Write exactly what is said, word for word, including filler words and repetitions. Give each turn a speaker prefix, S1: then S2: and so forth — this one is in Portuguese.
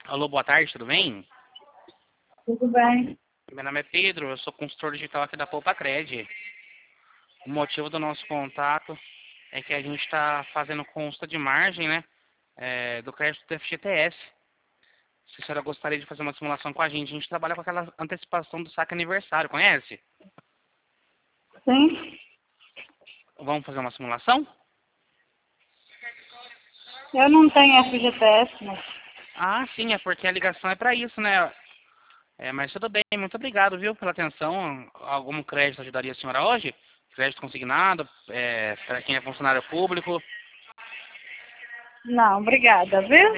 S1: Alô, boa tarde, tudo bem?
S2: Tudo bem?
S1: Meu nome é Pedro, eu sou consultor digital aqui da Poupa Cred. O motivo do nosso contato é que a gente está fazendo consulta de margem, né, é, do crédito do F G T S. Se a senhora gostaria de fazer uma simulação com a gente, a gente trabalha com aquela antecipação do saque aniversário, conhece?
S2: Sim?
S1: Vamos fazer uma simulação?
S2: Eu não tenho F G T S, mas...
S1: Ah, sim, é porque a ligação é para isso, né? É, mas tudo bem, muito obrigado, viu, pela atenção. Algum crédito ajudaria a senhora hoje? Crédito consignado, é, para quem é funcionário público?
S2: Não, obrigada, viu?